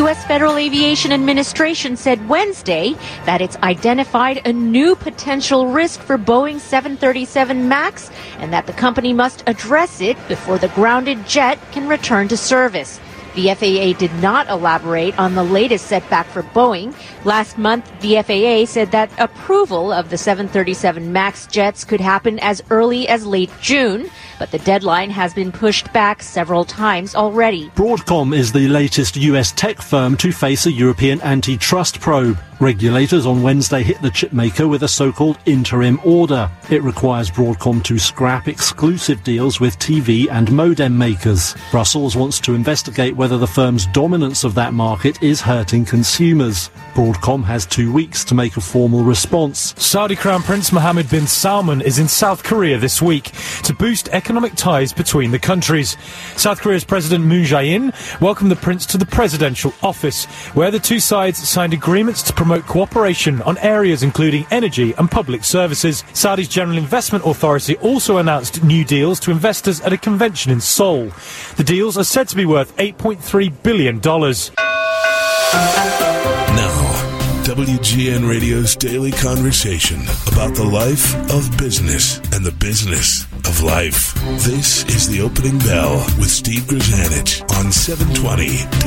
U.S. Federal Aviation Administration said Wednesday that it's identified a new potential risk for Boeing 737 MAX and that the company must address it before the grounded jet can return to service. The FAA did not elaborate on the latest setback for Boeing. Last month, the FAA said that approval of the 737 MAX jets could happen as early as late June, but the deadline has been pushed back several times already. Broadcom is the latest US tech firm to face a European antitrust probe. Regulators on Wednesday hit the chipmaker with a so-called interim order. It requires Broadcom to scrap exclusive deals with TV and modem makers. Brussels wants to investigate whether the firm's dominance of that market is hurting consumers. Broadcom has 2 weeks to make a formal response. Saudi Crown Prince Mohammed bin Salman is in South Korea this week to boost economic ties between the countries. South Korea's President Moon Jae-in welcomed the prince to the presidential office, where the two sides signed agreements to promote cooperation on areas including energy and public services. Saudi's General Investment Authority also announced new deals to investors at a convention in Seoul. The deals are said to be worth $8.3 billion. Now, WGN Radio's daily conversation about the life of business and the business of life. This is The Opening Bell with Steve Grzanich on 720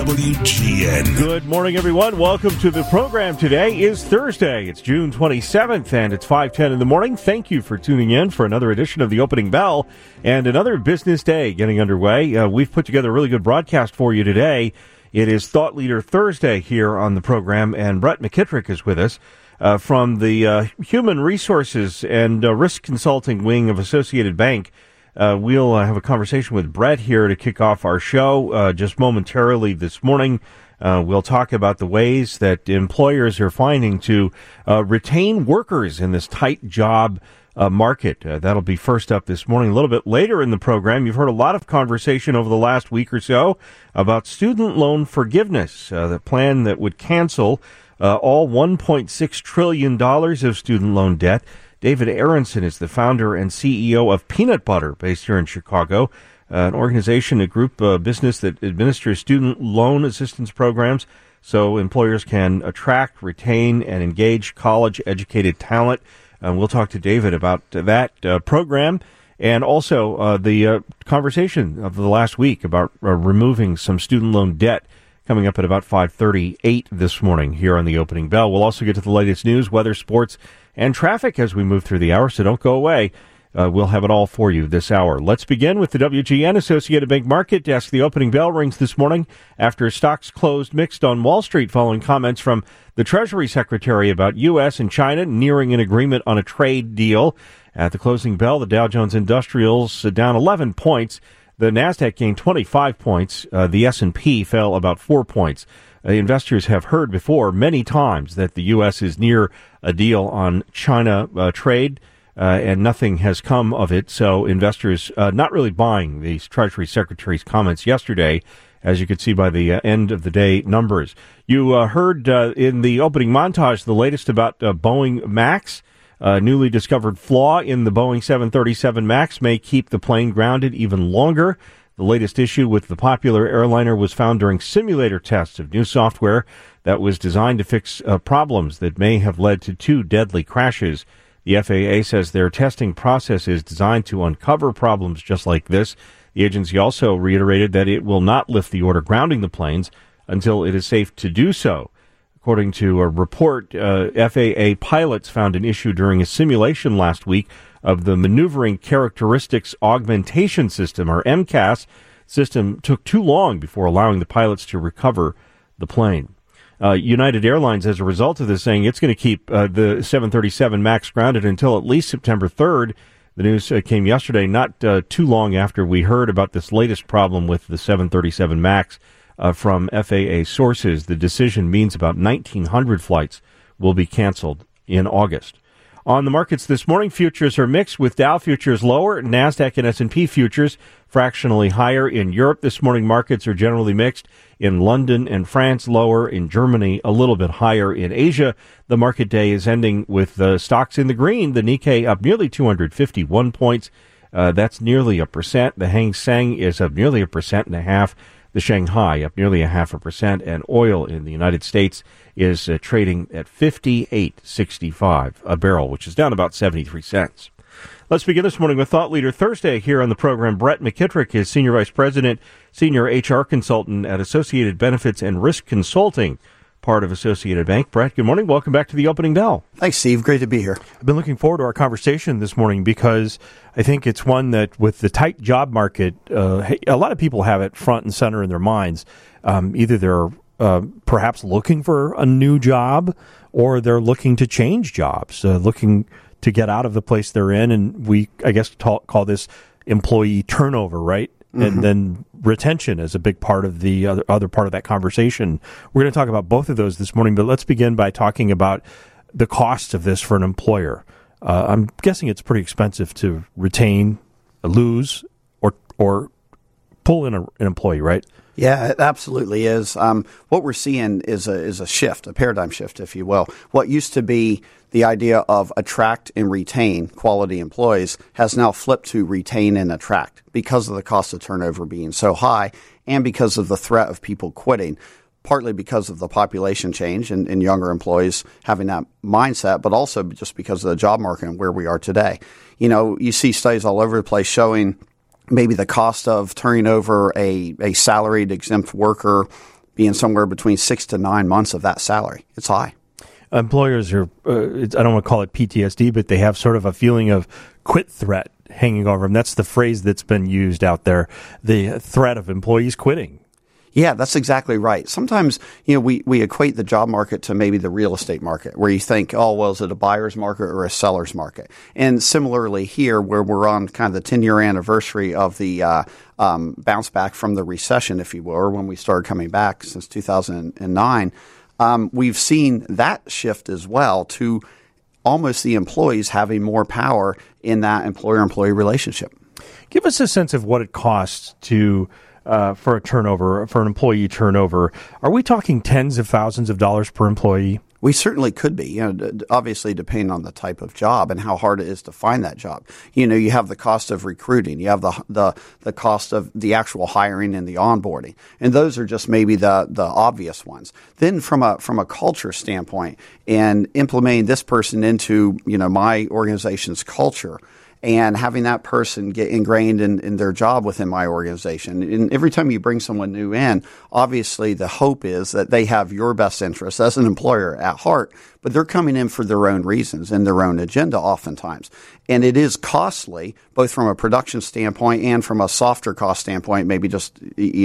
WGN. Good morning, everyone. Welcome to the program. Today is Thursday. It's June 27th, and it's 5:10 in the morning. Thank you for tuning in for another edition of The Opening Bell and another business day getting underway. We've put together a really good broadcast for you today. It is Thought Leader Thursday here on the program, and Brett McKittrick is with us from the Human Resources and Risk Consulting wing of Associated Bank. We'll have a conversation with Brett here to kick off our show just momentarily this morning. We'll talk about the ways that employers are finding to retain workers in this tight job market. That'll be first up this morning. A little bit later in the program, you've heard a lot of conversation over the last week or so about student loan forgiveness, the plan that would cancel all $1.6 trillion of student loan debt. David Aronson is the founder and CEO of Peanut Butter, based here in Chicago, an organization, a group business that administers student loan assistance programs so employers can attract, retain, and engage college-educated talent. We'll talk to David about that program and also the conversation of the last week about removing some student loan debt coming up at about 5:38 this morning here on the Opening Bell. We'll also get to the latest news, weather, sports, and traffic as we move through the hour, so don't go away. We'll have it all for you this hour. Let's begin with the WGN Associated Bank Market Desk. The opening bell rings this morning after stocks closed mixed on Wall Street following comments from the Treasury Secretary about U.S. and China nearing an agreement on a trade deal. At the closing bell, the Dow Jones Industrials down 11 points. The NASDAQ gained 25 points. The S&P fell about 4 points. Investors have heard before many times that the U.S. is near a deal on China trade. And nothing has come of it, so investors not really buying the Treasury Secretary's comments yesterday, as you could see by the end of the day numbers. You heard in the opening montage the latest about Boeing MAX. Newly discovered flaw in the Boeing 737 MAX may keep the plane grounded even longer. The latest issue with the popular airliner was found during simulator tests of new software that was designed to fix problems that may have led to 2 deadly crashes. The FAA says their testing process is designed to uncover problems just like this. The agency also reiterated that it will not lift the order grounding the planes until it is safe to do so. According to a report, FAA pilots found an issue during a simulation last week of the Maneuvering Characteristics Augmentation System, or MCAS system, took too long before allowing the pilots to recover the plane. United Airlines, as a result of this, saying it's going to keep the 737 MAX grounded until at least September 3rd. The news came yesterday, not too long after we heard about this latest problem with the 737 MAX from FAA sources. The decision means about 1,900 flights will be canceled in August. On the markets this morning, futures are mixed with Dow futures lower, NASDAQ and S&P futures fractionally higher. In Europe this morning, markets are generally mixed. In London and France, lower. In Germany, a little bit higher. In Asia, the market day is ending with the stocks in the green. The Nikkei up nearly 251 points. That's nearly 1%. The Hang Seng is up nearly 1.5%. The Shanghai up nearly 0.5%, and oil in the United States is trading at $58.65 a barrel, which is down about 73 cents. Let's begin this morning with Thought Leader Thursday here on the program. Brett McKittrick is Senior Vice President, Senior HR Consultant at Associated Benefits and Risk Consulting, part of Associated Bank. Brett, good morning. Welcome back to the Opening Bell. Thanks, Steve. Great to be here. I've been looking forward to our conversation this morning because I think it's one that with the tight job market, a lot of people have it front and center in their minds. Either they're perhaps looking for a new job or they're looking to change jobs, looking to get out of the place they're in. And we, I guess, call this employee turnover, right? Mm-hmm. And then retention is a big part of the other part of that conversation. We're going to talk about both of those this morning, but let's begin by talking about the cost of this for an employer. I'm guessing it's pretty expensive to retain, lose, or pull in an employee, right? Yeah, it absolutely is. What we're seeing is a shift, a paradigm shift, if you will. What used to be the idea of attract and retain quality employees has now flipped to retain and attract because of the cost of turnover being so high and because of the threat of people quitting, partly because of the population change and younger employees having that mindset, but also just because of the job market and where we are today. You know, you see studies all over the place showing maybe the cost of turning over a salaried exempt worker being somewhere between 6 to 9 months of that salary. It's high. Employers are, I don't want to call it PTSD, but they have sort of a feeling of quit threat hanging over them. That's the phrase that's been used out there, the threat of employees quitting. Yeah, that's exactly right. Sometimes, we equate the job market to maybe the real estate market where you think, oh, well, is it a buyer's market or a seller's market? And similarly here, where we're on kind of the 10-year anniversary of the bounce back from the recession, if you will, or when we started coming back since 2009, we've seen that shift as well to almost the employees having more power in that employer-employee relationship. Give us a sense of what it costs to for a turnover, for an employee turnover. Are we talking tens of thousands of dollars per employee? We certainly could be, obviously depending on the type of job and how hard it is to find that job. You have the cost of recruiting, you have the cost of the actual hiring and the onboarding, and those are just maybe the obvious ones. Then from a culture standpoint and implementing this person into, my organization's culture, and having that person get ingrained in their job within my organization. And every time you bring someone new in, obviously the hope is that they have your best interest as an employer at heart, but they're coming in for their own reasons and their own agenda oftentimes. And it is costly, both from a production standpoint and from a softer cost standpoint, maybe just,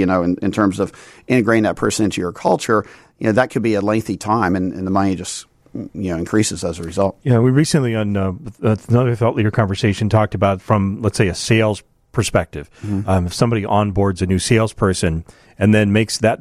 in terms of integrating that person into your culture, that could be a lengthy time and the money just increases as a result. Yeah, we recently on another Thought Leader conversation talked about from, let's say, a sales perspective. Mm-hmm. If somebody onboards a new salesperson and then makes a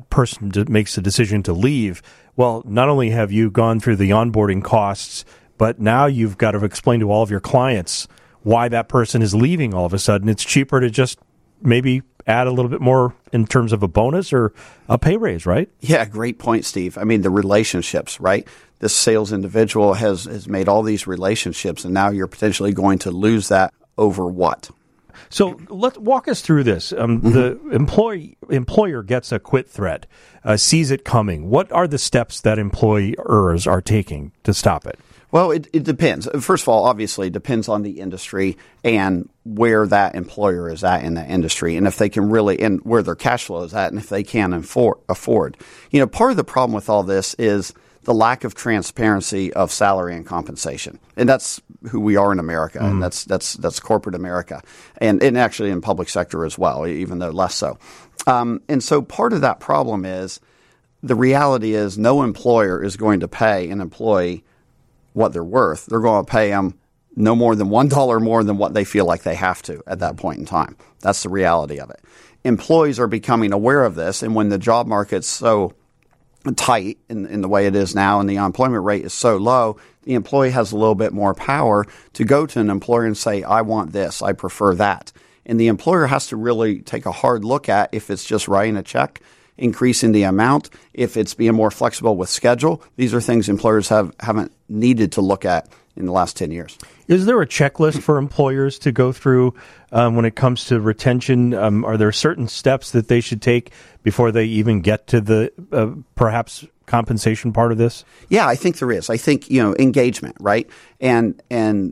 decision to leave, well, not only have you gone through the onboarding costs, but now you've got to explain to all of your clients why that person is leaving all of a sudden. It's cheaper to just maybe add a little bit more in terms of a bonus or a pay raise, right? Yeah, great point, Steve. I mean, the relationships, right? This sales individual has made all these relationships, and now you're potentially going to lose that over what? So let's walk us through this. The employer gets a quit threat, sees it coming. What are the steps that employers are taking to stop it? Well, it depends. First of all, obviously, it depends on the industry and where that employer is at in that industry, and if they can really, and where their cash flow is at, and if they can afford. Part of the problem with all this is the lack of transparency of salary and compensation, and that's who we are in America, and that's corporate America, and actually in public sector as well, even though less so. And so part of that problem is the reality is no employer is going to pay an employee what they're worth. They're going to pay them no more than $1 more than what they feel like they have to at that point in time. That's the reality of it. Employees are becoming aware of this, and when the job market's so tight in the way it is now and the unemployment rate is so low, the employee has a little bit more power to go to an employer and say, I want this, I prefer that. And the employer has to really take a hard look at if it's just writing a check increasing the amount, if it's being more flexible with schedule, these are things employers haven't needed to look at in the last 10 years. Is there a checklist for employers to go through when it comes to retention? Are there certain steps that they should take before they even get to the perhaps compensation part of this? Yeah, I think there is. I think, engagement, right? And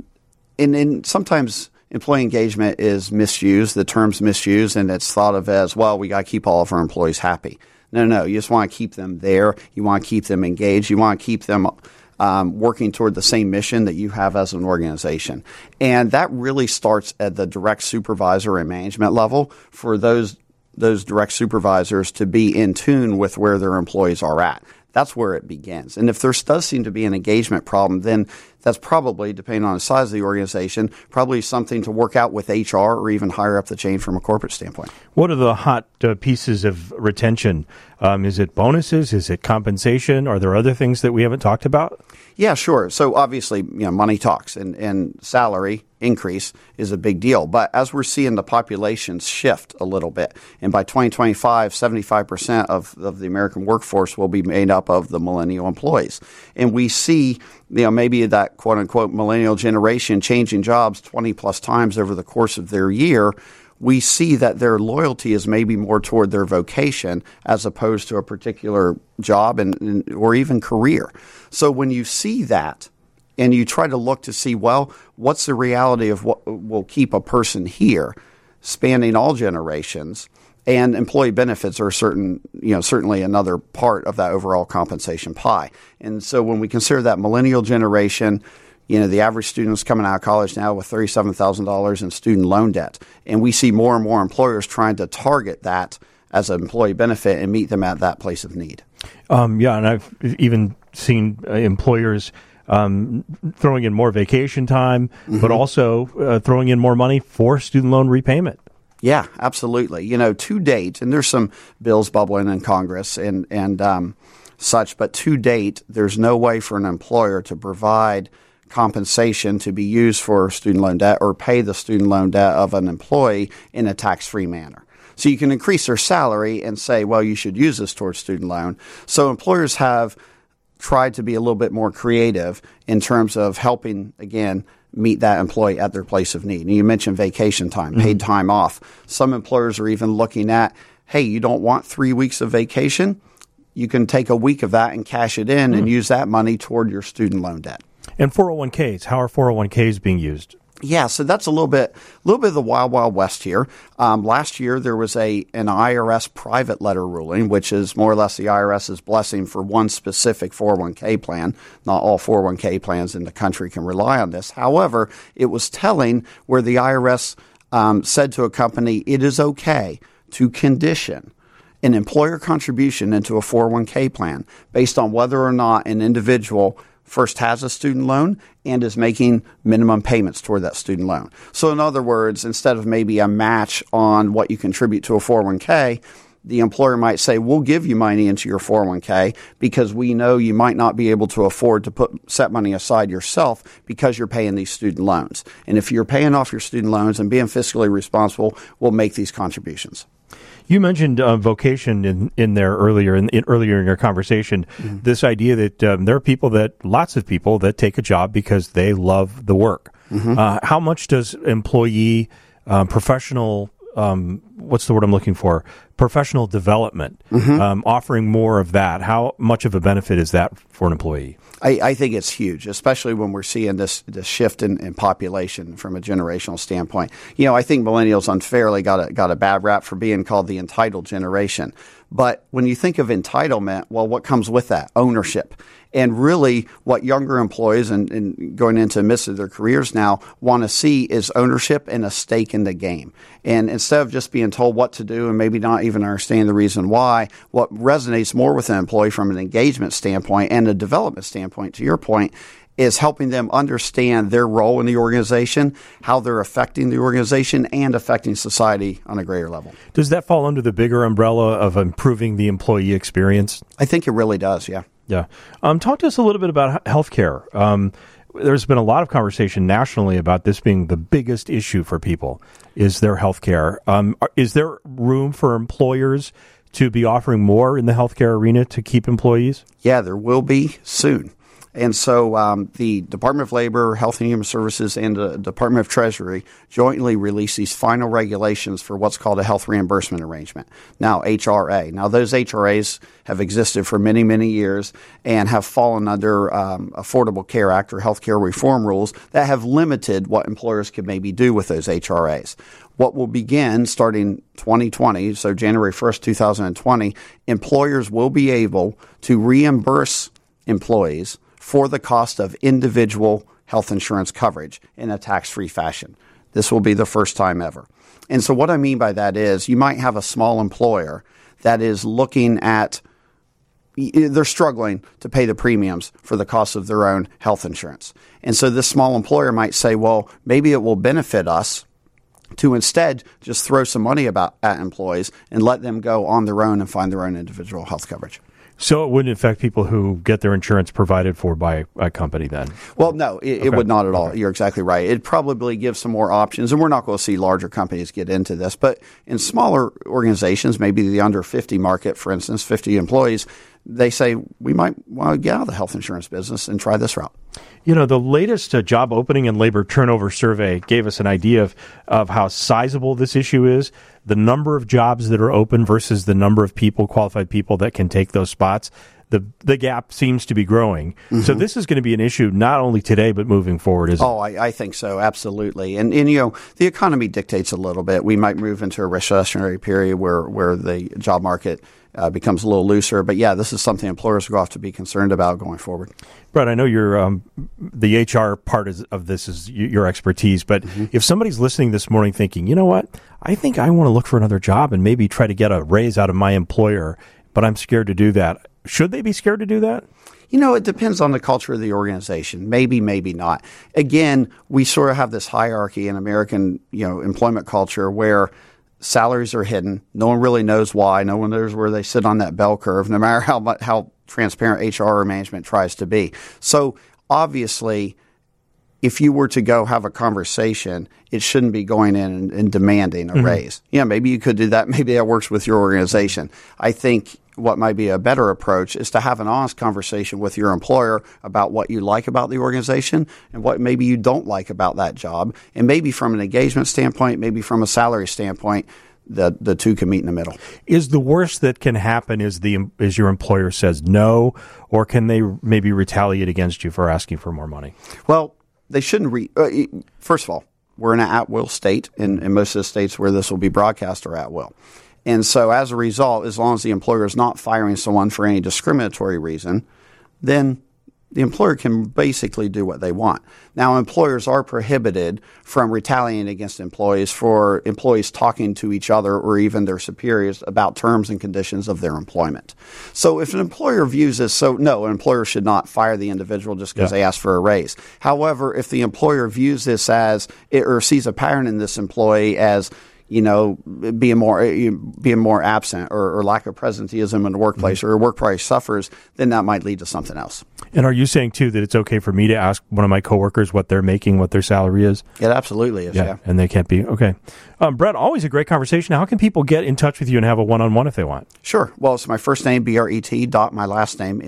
sometimes employee engagement is misused, the term's misused, and it's thought of as, well, we got to keep all of our employees happy. No, you just want to keep them there. You want to keep them engaged. You want to keep them working toward the same mission that you have as an organization. And that really starts at the direct supervisor and management level for those direct supervisors to be in tune with where their employees are at. That's where it begins. And if there does seem to be an engagement problem, then that's probably, depending on the size of the organization, probably something to work out with HR or even higher up the chain from a corporate standpoint. What are the hot pieces of retention? Is it bonuses? Is it compensation? Are there other things that we haven't talked about? Yeah, sure. So obviously, money talks, and salary increase is a big deal. But as we're seeing the populations shift a little bit, and by 2025, 75% of the American workforce will be made up of the millennial employees. And we see, maybe that quote-unquote millennial generation changing jobs 20 plus times over the course of their year. We see that their loyalty is maybe more toward their vocation as opposed to a particular job or even career. So when you see that and you try to look to see, well, what's the reality of what will keep a person here, spanning all generations, and employee benefits are certainly another part of that overall compensation pie. And so when we consider that millennial generation, the average student is coming out of college now with $37,000 in student loan debt. And we see more and more employers trying to target that as an employee benefit and meet them at that place of need. And I've even seen employers throwing in more vacation time, but also throwing in more money for student loan repayment. Yeah, absolutely. To date, and there's some bills bubbling in Congress and such, but to date, there's no way for an employer to provide compensation to be used for student loan debt or pay the student loan debt of an employee in a tax-free manner. So you can increase their salary and say, well, you should use this towards student loan. So employers have tried to be a little bit more creative in terms of helping, again, meet that employee at their place of need. And you mentioned vacation time, paid time off. Some employers are even looking at, hey, you don't want 3 weeks of vacation? You can take a week of that and cash it in and use that money toward your student loan debt. And 401ks, how are 401ks being used? Yeah, so that's a little bit of the wild, wild west here. Last year, there was an IRS private letter ruling, which is more or less the IRS's blessing for one specific 401k plan. Not all 401k plans in the country can rely on this. However, it was telling where the IRS said to a company, it is okay to condition an employer contribution into a 401k plan based on whether or not an individual first has a student loan and is making minimum payments toward that student loan. So in other words, instead of maybe a match on what you contribute to a 401k, the employer might say, we'll give you money into your 401k because we know you might not be able to afford to set money aside yourself because you're paying these student loans. And if you're paying off your student loans and being fiscally responsible, we'll make these contributions. You mentioned vocation in there earlier in your conversation. This idea that there are lots of people that take a job because they love the work. How much does employee professional what's the word I'm looking for? Professional development, offering more of that. How much of a benefit is that for an employee? I think it's huge, especially when we're seeing this shift in population from a generational standpoint. I think millennials unfairly got a bad rap for being called the entitled generation. But when you think of entitlement, well, what comes with that? Ownership. And really what younger employees and going into the midst of their careers now want to see is ownership and a stake in the game. And instead of just being told what to do and maybe not even understanding the reason why, what resonates more with an employee from an engagement standpoint and a development standpoint, to your point, is helping them understand their role in the organization, how they're affecting the organization and affecting society on a greater level. Does that fall under the bigger umbrella of improving the employee experience? I think it really does, yeah. Yeah. Talk to us a little bit about healthcare. There's been a lot of conversation nationally about this being the biggest issue for people, is their healthcare. Is there room for employers to be offering more in the healthcare arena to keep employees? Yeah, there will be soon. And so the Department of Labor, Health and Human Services, and the Department of Treasury jointly released these final regulations for what's called a health reimbursement arrangement, now HRA. Now, those HRAs have existed for many, many years and have fallen under Affordable Care Act or healthcare reform rules that have limited what employers could maybe do with those HRAs. What will begin starting 2020, so January 1st, 2020, employers will be able to reimburse employees for the cost of individual health insurance coverage in a tax-free fashion. This will be the first time ever. And so what I mean by that is you might have a small employer that is looking at, they're struggling to pay the premiums for the cost of their own health insurance. And so this small employer might say, well, maybe it will benefit us to instead just throw some money at employees and let them go on their own and find their own individual health coverage. So it wouldn't affect people who get their insurance provided for by a company then? Well, no, it would not at all. You're exactly right. It'd probably give some more options, and we're not going to see larger companies get into this. But in smaller organizations, maybe the under 50 market, for instance, 50 employees, they say we might want to get out of the health insurance business and try this route. You know, the latest job opening and labor turnover survey gave us an idea of how sizable this issue is, the number of jobs that are open versus the number of people, qualified people that can take those spots. The gap seems to be growing. Mm-hmm. So this is going to be an issue not only today but moving forward, isn't it? Oh, I think so, absolutely. And you know, the economy dictates a little bit. We might move into a recessionary period where the job market becomes a little looser. But yeah, this is something employers are going to have to be concerned about going forward. Brett, I know you're the HR part of this is your expertise, but if somebody's listening this morning thinking, you know what, I think I want to look for another job and maybe try to get a raise out of my employer, but I'm scared to do that. Should they be scared to do that? You know, it depends on the culture of the organization. Maybe, maybe not. Again, we sort of have this hierarchy in American, employment culture where salaries are hidden. No one really knows why. No one knows where they sit on that bell curve, no matter how transparent HR or management tries to be. So obviously, if you were to go have a conversation, it shouldn't be going in and demanding a raise. Yeah, maybe you could do that. Maybe that works with your organization. I think what might be a better approach is to have an honest conversation with your employer about what you like about the organization and what maybe you don't like about that job. And maybe from an engagement standpoint, maybe from a salary standpoint, the two can meet in the middle. Is the worst that can happen is your employer says no, or can they maybe retaliate against you for asking for more money? Well, they shouldn't. First of all, we're in an at-will state, and most of the states where this will be broadcast are at-will. And so as a result, as long as the employer is not firing someone for any discriminatory reason, then the employer can basically do what they want. Now, employers are prohibited from retaliating against employees for employees talking to each other or even their superiors about terms and conditions of their employment. So if an employer views this, no, an employer should not fire the individual just because they asked for a raise. However, if the employer views this as, or sees a pattern in this employee as, being more absent or lack of presenteeism in the workplace or workplace suffers, then that might lead to something else. And are you saying, too, that it's okay for me to ask one of my coworkers what they're making, what their salary is? It absolutely is, yeah. And they can't be. Okay. Brett, always a great conversation. How can people get in touch with you and have a one-on-one if they want? Sure. Well, it's my first name, B-R-E-T, my last name,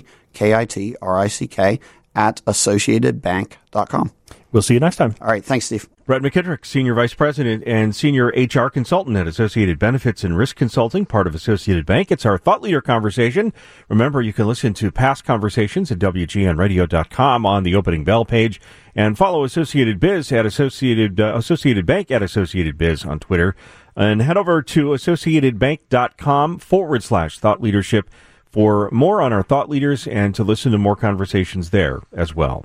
M-C-K-I-T-R-I-C-K, at AssociatedBank.com. We'll see you next time. All right. Thanks, Steve. Brett McKittrick, Senior Vice President and Senior HR Consultant at Associated Benefits and Risk Consulting, part of Associated Bank. It's our Thought Leader conversation. Remember, you can listen to past conversations at WGNradio.com on the opening bell page, and follow Associated Biz at Associated Bank at Associated Biz on Twitter, and head over to AssociatedBank.com/Thought Leadership for more on our thought leaders and to listen to more conversations there as well.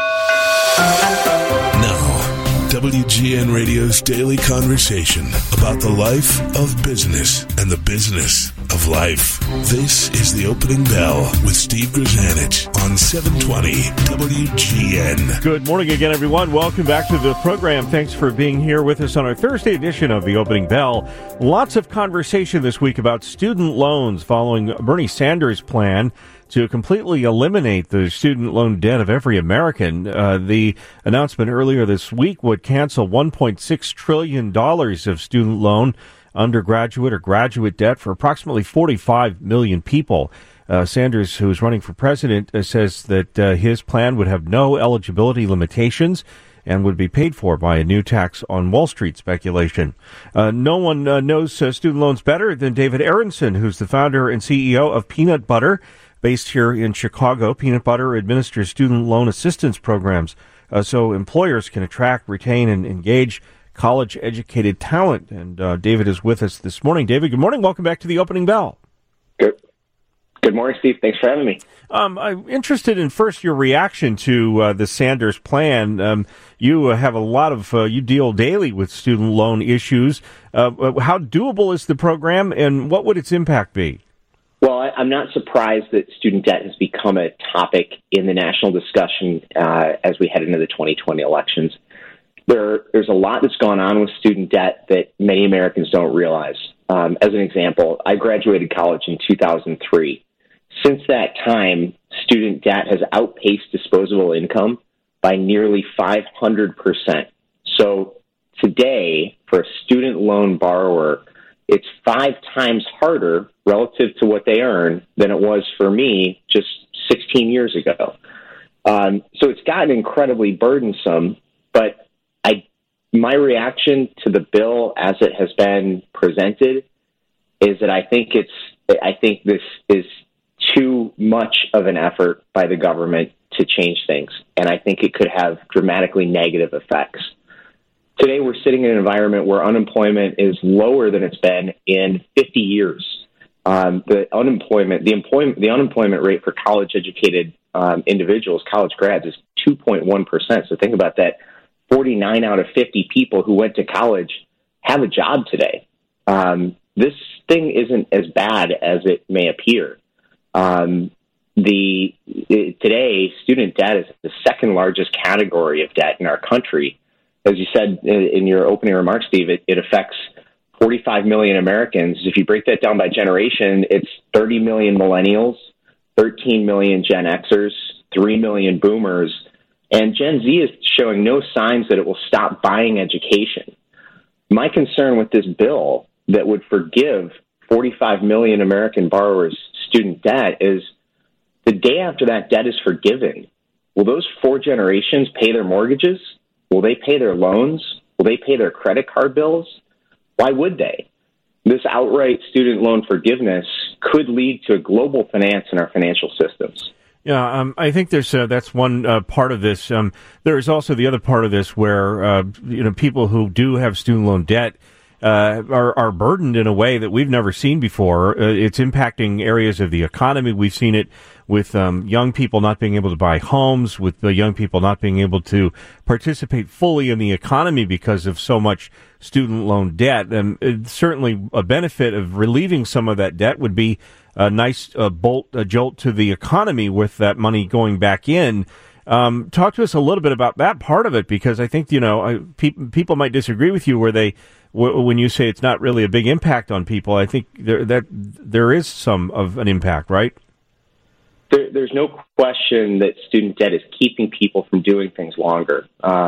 Now, WGN Radio's daily conversation about the life of business and the business of life. This is the Opening Bell with Steve Grzanich on 720 WGN. Good morning again, everyone. Welcome back to the program. Thanks for being here with us on our Thursday edition of the Opening Bell. Lots of conversation this week about student loans following Bernie Sanders' plan to completely eliminate the student loan debt of every American. The announcement earlier this week would cancel $1.6 trillion of student loan undergraduate or graduate debt for approximately 45 million people. Sanders, who is running for president, says that his plan would have no eligibility limitations and would be paid for by a new tax on Wall Street speculation. No one knows student loans better than David Aronson, who's the founder and CEO of Peanut Butter, based here in Chicago. Peanut Butter administers student loan assistance programs so employers can attract, retain, and engage college-educated talent. And David is with us this morning. David, good morning. Welcome back to the Opening Bell. Good morning, Steve. Thanks for having me. I'm interested in first your reaction to the Sanders plan. You have a lot of, you deal daily with student loan issues. How doable is the program, and what would its impact be? Well, I'm not surprised that student debt has become a topic in the national discussion as we head into the 2020 elections. There's a lot that's gone on with student debt that many Americans don't realize. As an example, I graduated college in 2003. Since that time, student debt has outpaced disposable income by nearly 500%. So today, for a student loan borrower, it's 5 times harder relative to what they earn than it was for me just 16 years ago. So it's gotten incredibly burdensome, but my reaction to the bill as it has been presented is that I think this is too much of an effort by the government to change things, and I think it could have dramatically negative effects. Today, we're sitting in an environment where unemployment is lower than it's been in 50 years. The unemployment rate for college-educated individuals, college grads, is 2.1%. So think about that. 49 out of 50 people who went to college have a job today. This thing isn't as bad as it may appear. Today, student debt is the second largest category of debt in our country. As you said in your opening remarks, Steve, it affects 45 million Americans. If you break that down by generation, it's 30 million millennials, 13 million Gen Xers, 3 million boomers, and Gen Z is showing no signs that it will stop buying education. My concern with this bill that would forgive 45 million American borrowers student debt is the day after that debt is forgiven, will those 4 generations pay their mortgages? Will they pay their loans? Will they pay their credit card bills? Why would they? This outright student loan forgiveness could lead to a global finance in our financial systems. Yeah, I think that's one part of this. There is also the other part of this where people who do have student loan debt are burdened in a way that we've never seen before. It's impacting areas of the economy. We've seen it with young people not being able to buy homes, with the young people not being able to participate fully in the economy because of so much student loan debt. And certainly a benefit of relieving some of that debt would be a nice jolt to the economy with that money going back in. Talk to us a little bit about that part of it, because I think, people might disagree with you when you say it's not really a big impact on people. I think there is some of an impact, right? There's no question that student debt is keeping people from doing things longer.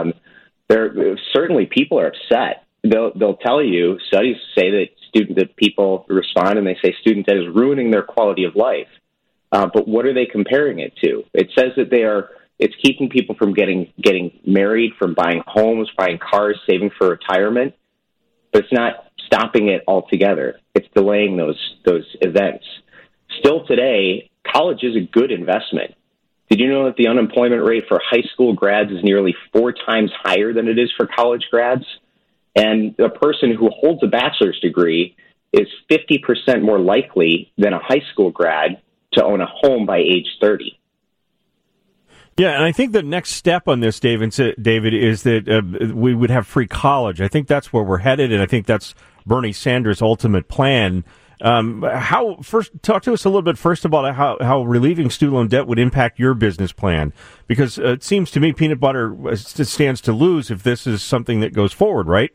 Certainly people are upset. They'll tell you, studies say that people respond and they say student debt is ruining their quality of life. But what are they comparing it to? It says that it's keeping people from getting married, from buying homes, buying cars, saving for retirement. But it's not stopping it altogether. It's delaying those events. Still today, college is a good investment. Did you know that the unemployment rate for high school grads is nearly 4 times higher than it is for college grads? And a person who holds a bachelor's degree is 50% more likely than a high school grad to own a home by age 30. Yeah, and I think the next step on this, David, is that we would have free college. I think that's where we're headed, and I think that's Bernie Sanders' ultimate plan. Talk to us a little bit first about how relieving student loan debt would impact your business plan, because it seems to me Peanut Butter stands to lose if this is something that goes forward, right?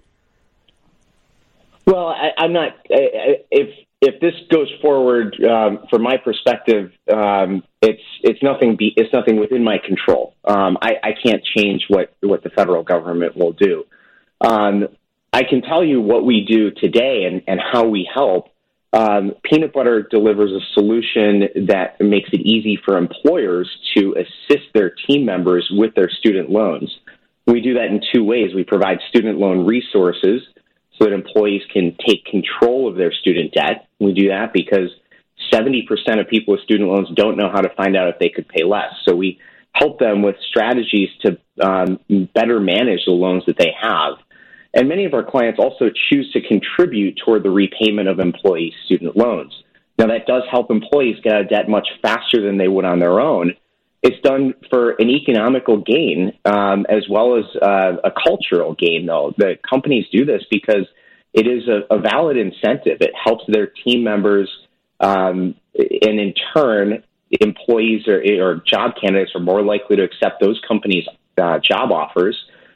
Well, I'm not. If this goes forward, from my perspective, it's nothing. It's nothing within my control. I can't change what the federal government will do. I can tell you what we do today and how we help. Peanut Butter delivers a solution that makes it easy for employers to assist their team members with their student loans. We do that in two ways. We provide student loan resources so that employees can take control of their student debt. We do that because 70% of people with student loans don't know how to find out if they could pay less. So we help them with strategies to better manage the loans that they have. And many of our clients also choose to contribute toward the repayment of employees' student loans. Now, that does help employees get out of debt much faster than they would on their own. It's done for an economical gain as well as a cultural gain, though. The companies do this because it is a valid incentive. It helps their team members, and in turn, employees or job candidates are more likely to accept those companies' job offers,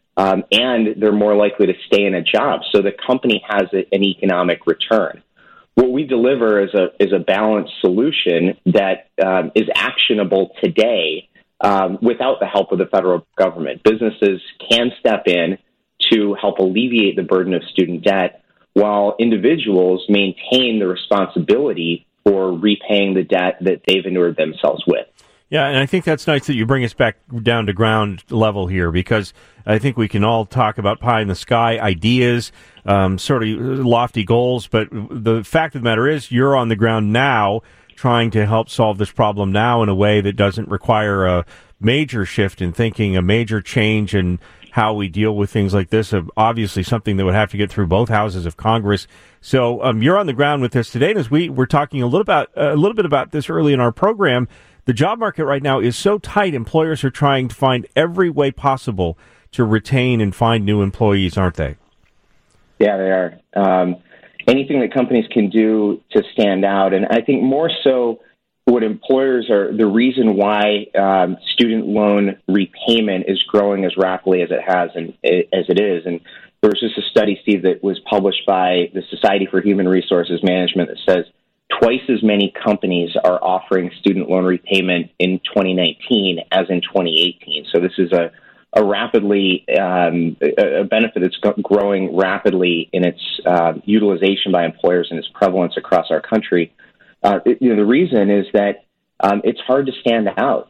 and they're more likely to stay in a job. So the company has an economic return. What we deliver is a balanced solution that is actionable today without the help of the federal government. Businesses can step in to help alleviate the burden of student debt while individuals maintain the responsibility for repaying the debt that they've inured themselves with. Yeah, and I think that's nice that you bring us back down to ground level here, because I think we can all talk about pie in the sky ideas, sort of lofty goals, but the fact of the matter is you're on the ground now trying to help solve this problem now in a way that doesn't require a major shift in thinking, a major change in how we deal with things like this, obviously something that would have to get through both houses of Congress. So you're on the ground with this today, and as we're talking a little bit about this early in our program, the job market right now is so tight, employers are trying to find every way possible to retain and find new employees, aren't they? Yeah, they are. Anything that companies can do to stand out. And I think more so what employers are, the reason why student loan repayment is growing as rapidly as it has and as it is. And there was just a study, Steve, that was published by the Society for Human Resources Management that says twice as many companies are offering student loan repayment in 2019 as in 2018. So this is a rapidly a benefit that's growing rapidly in its utilization by employers and its prevalence across our country. The reason is that it's hard to stand out.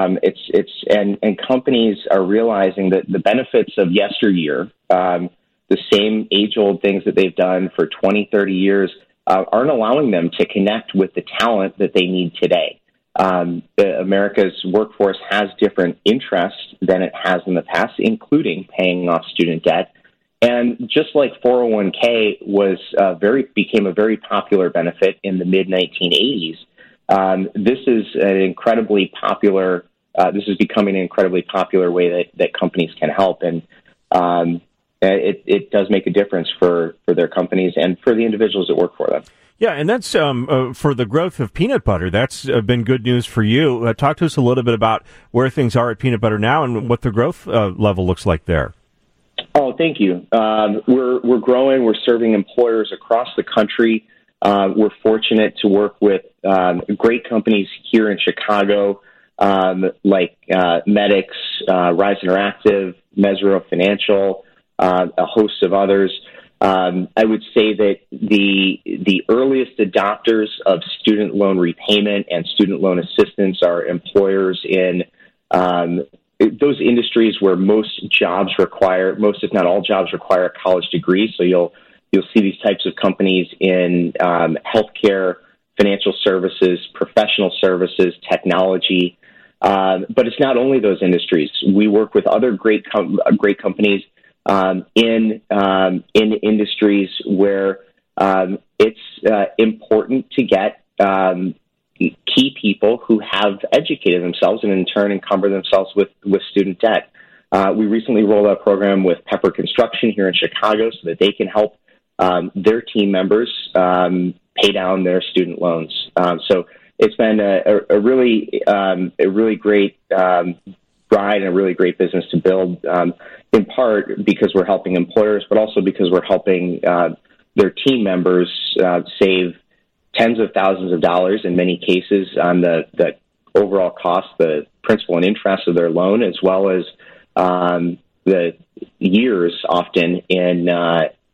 And companies are realizing that the benefits of yesteryear, the same age-old things that they've done for 20, 30 years, aren't allowing them to connect with the talent that they need today. America's workforce has different interests than it has in the past, including paying off student debt. And just like 401k became a very popular benefit in the mid-1980s, this is an incredibly popular. This is becoming an incredibly popular way that companies can help, and it does make a difference for their companies and for the individuals that work for them. Yeah, and that's for the growth of Peanut Butter. That's been good news for you. Talk to us a little bit about where things are at Peanut Butter now and what the growth level looks like there. Oh, thank you. We're growing. We're serving employers across the country. We're fortunate to work with great companies here in Chicago, like Medix, Rise Interactive, Mesro Financial, a host of others. I would say that the earliest adopters of student loan repayment and student loan assistance are employers in those industries where most if not all jobs require a college degree. So you'll see these types of companies in healthcare, financial services, professional services, technology. But it's not only those industries. We work with other great companies in industries where it's important to get key people who have educated themselves and in turn encumber themselves with student debt. We recently rolled out a program with Pepper Construction here in Chicago so that they can help their team members pay down their student loans. So it's been a really great ride and a really great business to build, in part because we're helping employers, but also because we're helping their team members save tens of thousands of dollars in many cases on the overall cost, the principal and interest of their loan, as well as the years often in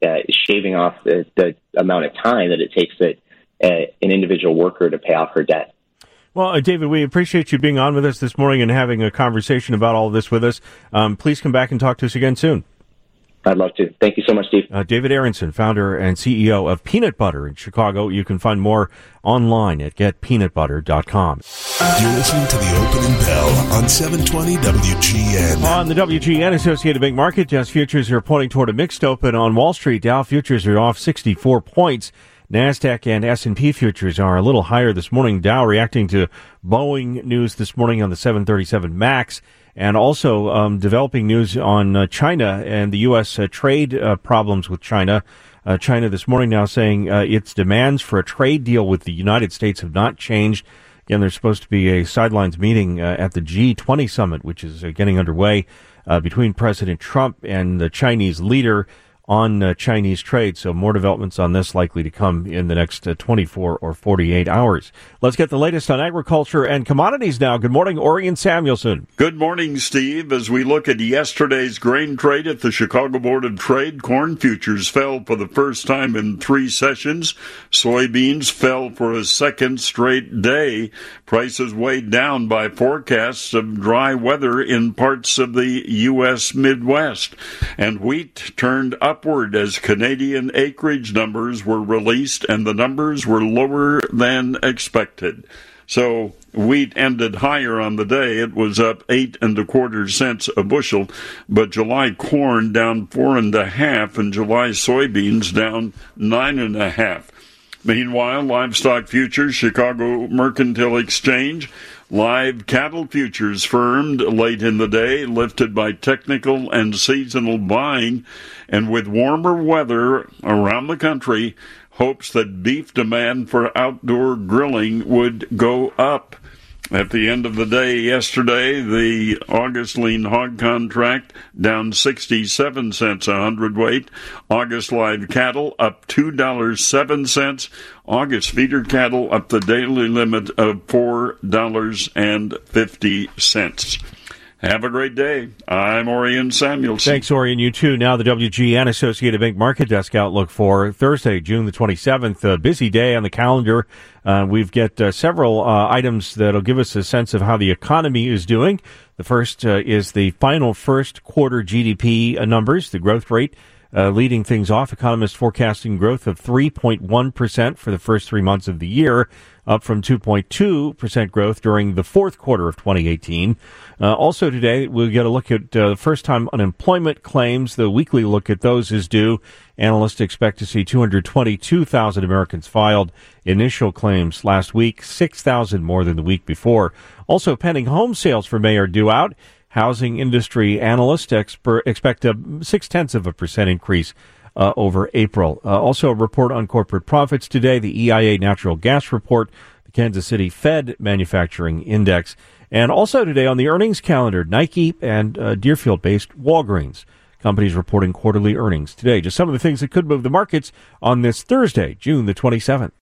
shaving off the amount of time that it takes an individual worker to pay off her debt. Well, David, we appreciate you being on with us this morning and having a conversation about all of this with us. Please come back and talk to us again soon. I'd love to. Thank you so much, Steve. David Aronson, founder and CEO of Peanut Butter in Chicago. You can find more online at getpeanutbutter.com. You're listening to the opening bell on 720 WGN. On the WGN Associated Bank Market Desk, futures are pointing toward a mixed open on Wall Street. Dow futures are off 64 points. NASDAQ and S&P futures are a little higher this morning. Dow reacting to Boeing news this morning on the 737 MAX. And also developing news on China and the U.S. Trade problems with China. China this morning now saying its demands for a trade deal with the United States have not changed. Again, there's supposed to be a sidelines meeting at the G20 summit, which is getting underway between President Trump and the Chinese leader on Chinese trade. So more developments on this likely to come in the next 24 or 48 hours. Let's get the latest on agriculture and commodities now. Good morning, Orion Samuelson. Good morning, Steve. As we look at yesterday's grain trade at the Chicago Board of Trade, corn futures fell for the first time in 3 sessions. Soybeans fell for a second straight day. Prices weighed down by forecasts of dry weather in parts of the U.S. Midwest. And wheat turned upward as Canadian acreage numbers were released, and the numbers were lower than expected. So wheat ended higher on the day. It was up 8 1/4 cents a bushel, but July corn down 4 1/2, and July soybeans down 9 1/2. Meanwhile, livestock futures, Chicago Mercantile Exchange, live cattle futures firmed late in the day, lifted by technical and seasonal buying, and with warmer weather around the country, hopes that beef demand for outdoor grilling would go up. At the end of the day yesterday, the August lean hog contract down 67 cents a hundredweight. August live cattle up $2.07. August feeder cattle up the daily limit of $4.50. Have a great day. I'm Orion Samuelson. Thanks, Orion. You too. Now the WGN Associated Bank Market Desk outlook for Thursday, June the 27th. A busy day on the calendar. We've got several items that'll give us a sense of how the economy is doing. The first is the final first quarter GDP numbers, the growth rate. Leading things off, economists forecasting growth of 3.1% for the first 3 months of the year, up from 2.2% growth during the fourth quarter of 2018. Also today, we'll get a look at first-time unemployment claims. The weekly look at those is due. Analysts expect to see 222,000 Americans filed initial claims last week, 6,000 more than the week before. Also, pending home sales for May are due out. Housing industry analysts expect a 0.6% increase over April. Also, a report on corporate profits today, the EIA natural gas report, the Kansas City Fed manufacturing index, and also today on the earnings calendar, Nike and Deerfield-based Walgreens. Companies reporting quarterly earnings today. Just some of the things that could move the markets on this Thursday, June the 27th.